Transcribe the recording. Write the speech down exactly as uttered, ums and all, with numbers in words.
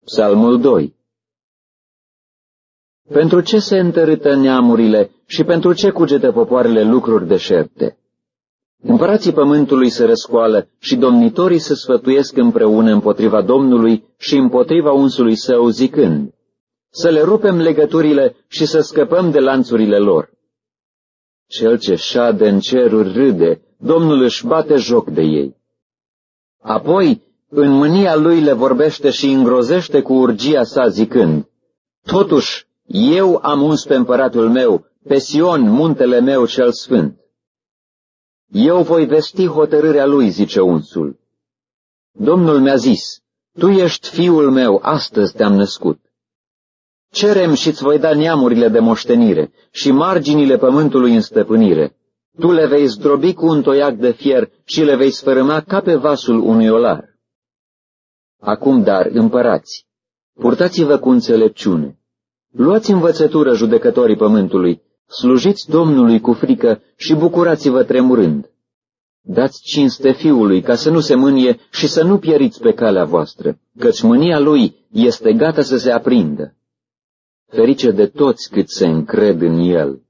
Psalmul doi. Pentru ce se întărâtă neamurile și pentru ce cugetă popoarele lucruri deșerte? Împărații pământului se răscoală și domnitorii se sfătuiesc împreună împotriva Domnului și împotriva unsului său, zicând: să le rupem legăturile și să scăpăm de lanțurile lor. Cel ce șade în ceruri râde, Domnul își bate joc de ei. Apoi, în mânia lui le vorbește și îngrozește cu urgia sa, zicând: totuși, eu am uns pe împăratul meu, pe Sion, muntele meu cel sfânt. Eu voi vesti hotărârea lui, zice unsul. Domnul mi-a zis: tu ești fiul meu, astăzi te-am născut. Cerem și-ți voi da neamurile de moștenire și marginile pământului în stăpânire. Tu le vei zdrobi cu un toiac de fier și le vei sfărâma ca pe vasul unui olar. Acum, dar, împărați, purtați-vă cu înțelepciune. Luați învățătură, judecătorii pământului, slujiți Domnului cu frică și bucurați-vă tremurând. Dați cinste fiului ca să nu se mânie și să nu pieriți pe calea voastră, căci mânia lui este gata să se aprindă. Ferice de toți cât se încred în el.